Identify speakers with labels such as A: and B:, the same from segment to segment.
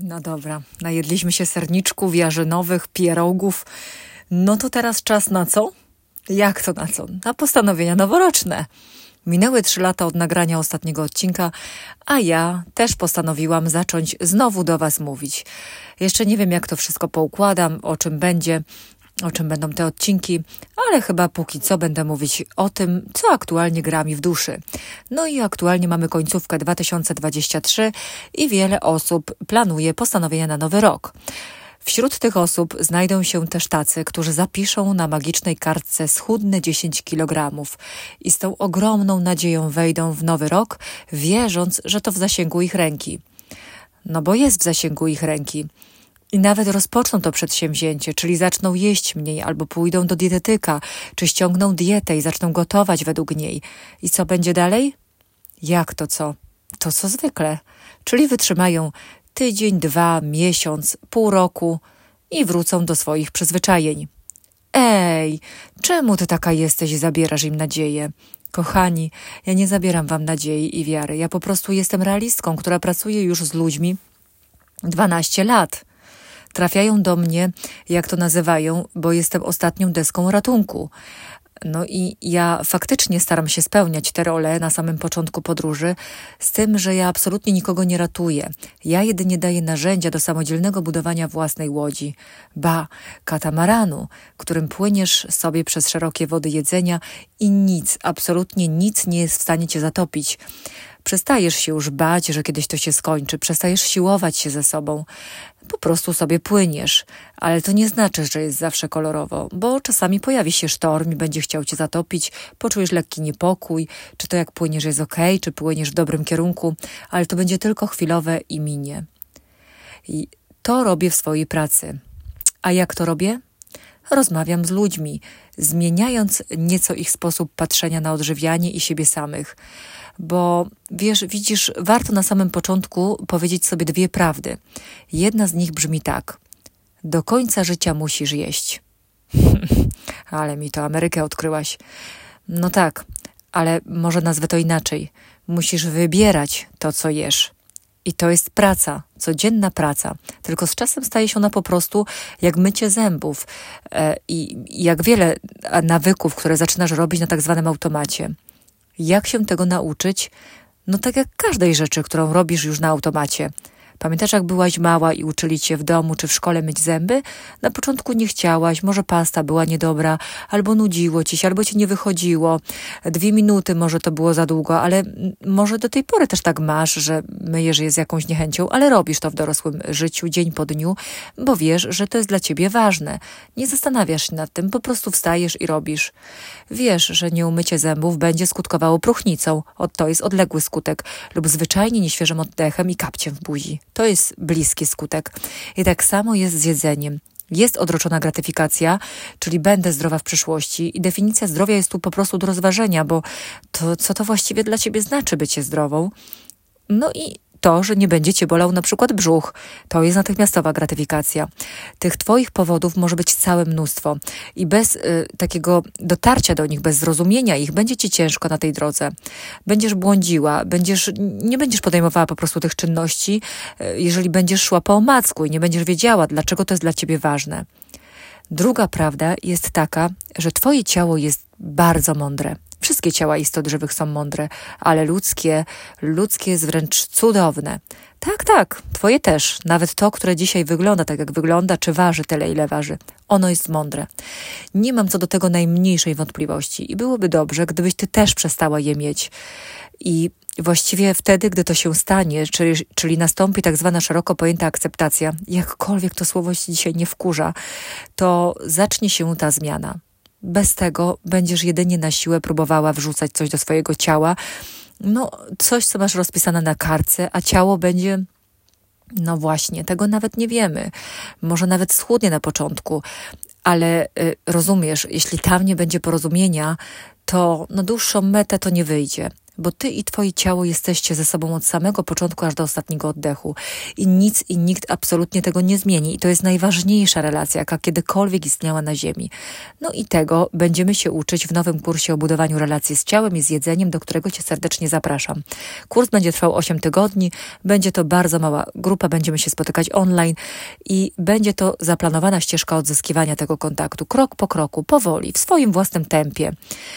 A: No dobra, najedliśmy się serniczków, jarzynowych, pierogów. No to teraz czas na co? Jak to na co? Na postanowienia noworoczne. Minęły 3 lata od nagrania ostatniego odcinka, a ja też postanowiłam zacząć znowu do Was mówić. Jeszcze nie wiem, jak to wszystko poukładam, o czym będzie, o czym będą te odcinki, ale chyba póki co będę mówić o tym, co aktualnie gra mi w duszy. No i aktualnie mamy końcówkę 2023 i wiele osób planuje postanowienia na nowy rok. Wśród tych osób znajdą się też tacy, którzy zapiszą na magicznej kartce schudnę 10 kg i z tą ogromną nadzieją wejdą w nowy rok, wierząc, że to w zasięgu ich ręki. No bo jest w zasięgu ich ręki. I nawet rozpoczną to przedsięwzięcie, czyli zaczną jeść mniej, albo pójdą do dietetyka, czy ściągną dietę i zaczną gotować według niej. I co będzie dalej? Jak to co? To co zwykle. Czyli wytrzymają tydzień, 2, miesiąc, pół roku i wrócą do swoich przyzwyczajeń. Ej, czemu ty taka jesteś i zabierasz im nadzieję? Kochani, ja nie zabieram wam nadziei i wiary. Ja po prostu jestem realistką, która pracuje już z ludźmi 12 lat. Trafiają do mnie, jak to nazywają, bo jestem ostatnią deską ratunku. No i ja faktycznie staram się spełniać te role na samym początku podróży, z tym, że ja absolutnie nikogo nie ratuję. Ja jedynie daję narzędzia do samodzielnego budowania własnej łodzi. Katamaranu, którym płyniesz sobie przez szerokie wody jedzenia i nic, absolutnie nic nie jest w stanie cię zatopić. Przestajesz się już bać, że kiedyś to się skończy, przestajesz siłować się ze sobą. Po prostu sobie płyniesz, ale to nie znaczy, że jest zawsze kolorowo, bo czasami pojawi się sztorm i będzie chciał cię zatopić, poczujesz lekki niepokój, czy to jak płyniesz jest okej, czy płyniesz w dobrym kierunku, ale to będzie tylko chwilowe i minie. I to robię w swojej pracy. A jak to robię? Rozmawiam z ludźmi, zmieniając nieco ich sposób patrzenia na odżywianie i siebie samych. Bo widzisz, warto na samym początku powiedzieć sobie 2 prawdy. Jedna z nich brzmi tak. Do końca życia musisz jeść. Ale mi to Amerykę odkryłaś. No tak, ale może nazwę to inaczej. Musisz wybierać to, co jesz. I to jest praca, codzienna praca. Tylko z czasem staje się ona po prostu jak mycie zębów i jak wiele nawyków, które zaczynasz robić na tak zwanym automacie. Jak się tego nauczyć? No tak jak każdej rzeczy, którą robisz już na automacie. Pamiętasz, jak byłaś mała i uczyli cię w domu czy w szkole myć zęby? Na początku nie chciałaś, może pasta była niedobra, albo nudziło ci się, albo ci nie wychodziło. 2 minuty może to było za długo, ale może do tej pory też tak masz, że myjesz je z jakąś niechęcią, ale robisz to w dorosłym życiu, dzień po dniu, bo wiesz, że to jest dla ciebie ważne. Nie zastanawiasz się nad tym, po prostu wstajesz i robisz. Wiesz, że nieumycie zębów będzie skutkowało próchnicą, to jest odległy skutek, lub zwyczajnie nieświeżym oddechem i kapciem w buzi. To jest bliski skutek. I tak samo jest z jedzeniem. Jest odroczona gratyfikacja, czyli będę zdrowa w przyszłości i definicja zdrowia jest tu po prostu do rozważenia, bo to, co to właściwie dla ciebie znaczy bycie zdrową? No i to, że nie będzie cię bolał na przykład brzuch. To jest natychmiastowa gratyfikacja. Tych twoich powodów może być całe mnóstwo i bez takiego dotarcia do nich, bez zrozumienia ich, będzie ci ciężko na tej drodze. Będziesz błądziła, nie będziesz podejmowała po prostu tych czynności, jeżeli będziesz szła po omacku i nie będziesz wiedziała, dlaczego to jest dla ciebie ważne. Druga prawda jest taka, że twoje ciało jest bardzo mądre. Wszystkie ciała istot żywych są mądre, ale ludzkie jest wręcz cudowne. Tak, twoje też. Nawet to, które dzisiaj wygląda tak, jak wygląda, czy waży tyle, ile waży. Ono jest mądre. Nie mam co do tego najmniejszej wątpliwości i byłoby dobrze, gdybyś ty też przestała je mieć. I właściwie wtedy, gdy to się stanie, czyli nastąpi tak zwana szeroko pojęta akceptacja, jakkolwiek to słowo się dzisiaj nie wkurza, to zacznie się ta zmiana. Bez tego będziesz jedynie na siłę próbowała wrzucać coś do swojego ciała, coś, co masz rozpisane na kartce, a ciało będzie, no właśnie, tego nawet nie wiemy. Może nawet schudnie na początku, ale rozumiesz, jeśli tam nie będzie porozumienia, to na dłuższą metę to nie wyjdzie. bo ty i twoje ciało jesteście ze sobą od samego początku aż do ostatniego oddechu i nic i nikt absolutnie tego nie zmieni i to jest najważniejsza relacja, jaka kiedykolwiek istniała na ziemi. No i tego będziemy się uczyć w nowym kursie o budowaniu relacji z ciałem i z jedzeniem, do którego cię serdecznie zapraszam. Kurs będzie trwał 8 tygodni, będzie to bardzo mała grupa, będziemy się spotykać online i będzie to zaplanowana ścieżka odzyskiwania tego kontaktu, krok po kroku, powoli, w swoim własnym tempie.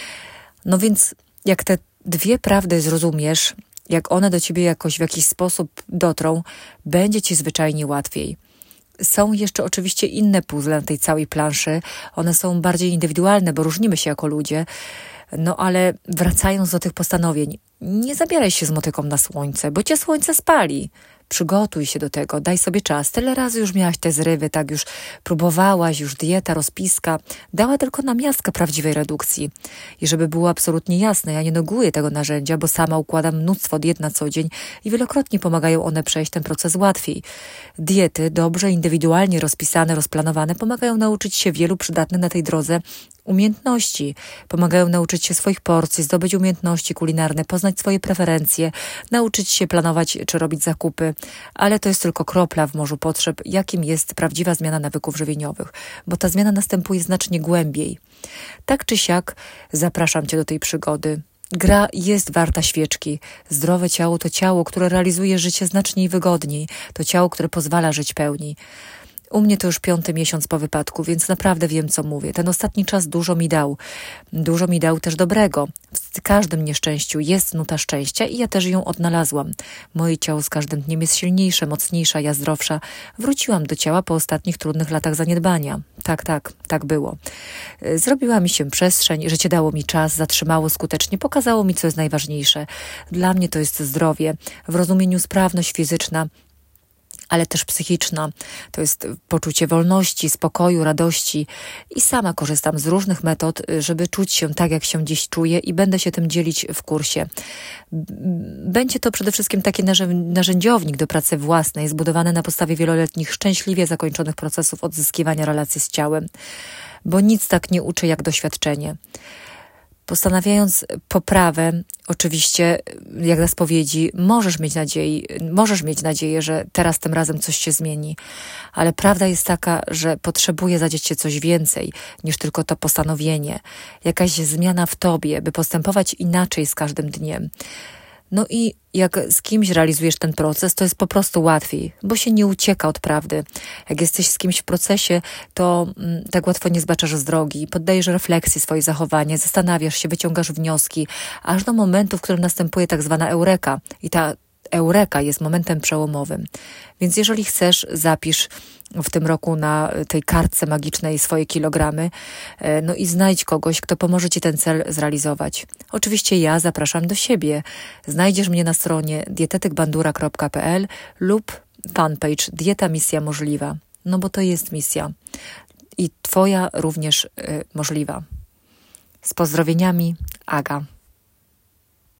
A: No więc jak te dwie prawdy zrozumiesz, jak one do ciebie jakoś w jakiś sposób dotrą, będzie ci zwyczajnie łatwiej. Są jeszcze oczywiście inne puzzle na tej całej planszy. One są bardziej indywidualne, bo różnimy się jako ludzie. No ale wracając do tych postanowień, nie zabieraj się z motyką na słońce, bo cię słońce spali. Przygotuj się do tego, daj sobie czas. Tyle razy już miałaś te zrywy, tak już próbowałaś, już dieta, rozpiska. Dała tylko namiastkę prawdziwej redukcji. I żeby było absolutnie jasne, ja nie neguję tego narzędzia, bo sama układam mnóstwo diet na co dzień i wielokrotnie pomagają one przejść ten proces łatwiej. Diety, dobrze, indywidualnie rozpisane, rozplanowane, pomagają nauczyć się wielu przydatnych na tej drodze umiejętności. Pomagają nauczyć się swoich porcji, zdobyć umiejętności kulinarne, poznać swoje preferencje, nauczyć się planować czy robić zakupy, ale to jest tylko kropla w morzu potrzeb, jakim jest prawdziwa zmiana nawyków żywieniowych, bo ta zmiana następuje znacznie głębiej. Tak czy siak zapraszam cię do tej przygody. Gra jest warta świeczki. Zdrowe ciało to ciało, które realizuje życie znacznie wygodniej. To ciało, które pozwala żyć pełni. U mnie to już 5. miesiąc po wypadku, więc naprawdę wiem, co mówię. Ten ostatni czas dużo mi dał. Dużo mi dał też dobrego. W każdym nieszczęściu jest nuta szczęścia i ja też ją odnalazłam. Moje ciało z każdym dniem jest silniejsze, mocniejsza, ja zdrowsza. Wróciłam do ciała po ostatnich trudnych latach zaniedbania. Tak było. Zrobiła mi się przestrzeń, życie dało mi czas, zatrzymało skutecznie, pokazało mi, co jest najważniejsze. Dla mnie to jest zdrowie, w rozumieniu sprawność fizyczna, ale też psychiczna. To jest poczucie wolności, spokoju, radości i sama korzystam z różnych metod, żeby czuć się tak, jak się dziś czuję i będę się tym dzielić w kursie. Będzie to przede wszystkim taki narzędziownik do pracy własnej, zbudowany na podstawie wieloletnich, szczęśliwie zakończonych procesów odzyskiwania relacji z ciałem, bo nic tak nie uczy jak doświadczenie. Postanawiając poprawę, oczywiście, jak na spowiedzi, możesz mieć nadzieję, że teraz tym razem coś się zmieni. Ale prawda jest taka, że potrzebuje zadzieć się coś więcej niż tylko to postanowienie. Jakaś zmiana w tobie, by postępować inaczej z każdym dniem. No i jak z kimś realizujesz ten proces, to jest po prostu łatwiej, bo się nie ucieka od prawdy. Jak jesteś z kimś w procesie, to tak łatwo nie zbaczasz z drogi, poddajesz refleksji swoje zachowanie, zastanawiasz się, wyciągasz wnioski, aż do momentu, w którym następuje tak zwana eureka. I ta eureka jest momentem przełomowym. Więc jeżeli chcesz, zapisz w tym roku na tej kartce magicznej swoje kilogramy, no i znajdź kogoś, kto pomoże ci ten cel zrealizować. Oczywiście ja zapraszam do siebie. Znajdziesz mnie na stronie dietetykbandura.pl lub fanpage Dieta Misja Możliwa. No bo to jest misja. I twoja również możliwa. Z pozdrowieniami, Aga.